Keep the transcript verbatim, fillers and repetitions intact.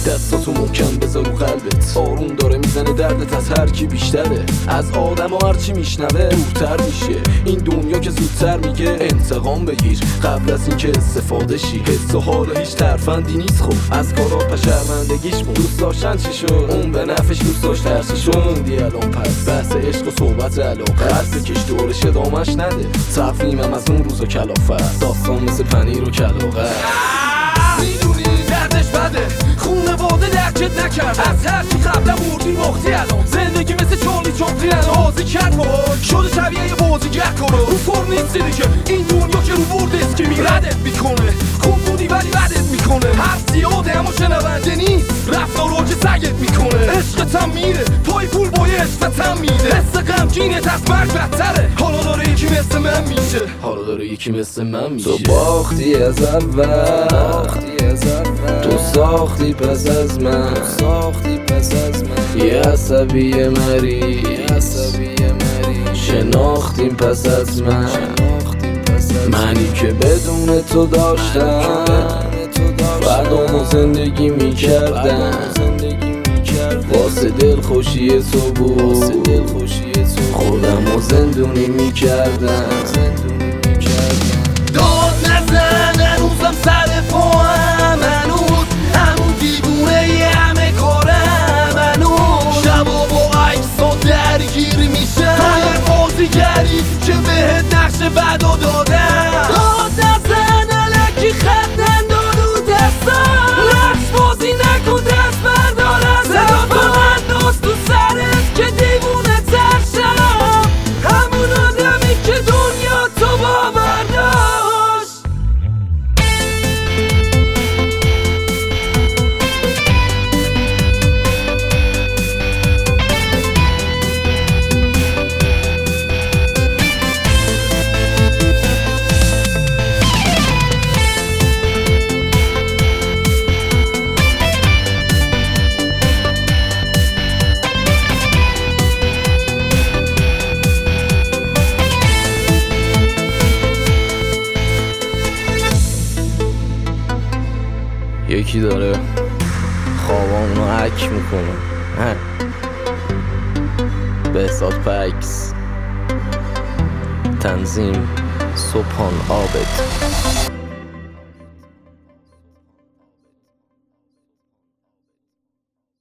دستاتو محکم بذار رو قلبت، آروم داره میزنه دردت از هر کی بیشتره. از آدم و هرچی میشنوه دورتر میشه این دنیا که زودتر میگه انتقام بگیر قبل از اینکه استفاده شی. حس و حال هیچ ترفندی نیست، خب از کارات و شرمندگیش بود. دوست داشتن چی شد؟ اون به نفش دوست داشت ترسی شد. موندی الان پس بحث عشق و صحبت علاقه، قلب بکش دورش ادامش نده. تفریمم از اون روزا کلافه، داستان مثل پنیر و کلاغه. میدونی دردش بده، خونواده درکت نکرد. از هرچی قبلا بردی باختی، الان زندگی مثل چالی چاپلین بازی کرد باهاش، شده شبیه یه بازیگر کنه. رو فرم نیستی دیگه، این دنیا که رو برد اسکی میردت میکنه. خوب بودی ولی بدت میکنه، هر زیاده اما شنونده نیست، رفتارا که سگت میکنه. عشقت هم میره پای پول با یه عشقت هم میده، حس غمگینت از مرگ بدتره. حالا داره یکی مثل من میشه، حالا داره یکی مثل من میشه. تو باختی از اول، تو ساختی پس از من، ساختی پس از من. یه عصبی مری، شناختیم پس از من. منی که بدون تو داشتم فردامو زندگی میکردم، واسه دل خوشی تو بود خودمو زندونی میکردم. داد نزن هنوزم سر پاهم، هنوز همون دیوونه یه همه کارم. هنوز شبا با عکسا درگیر میشم، توی بازیگری که بهت نقش بدا دادم. داد نزن الکی خط ننداز رو دستم، نقش بازی نکن دست بردارم. صدا کن انداز تو سرت که دیوونه تر شم، همون آدمی که دنیا تو باور داشت. یکی داره خوابامونو حک میکنه. بهزاد پکس، تنظیم سبحان عابد.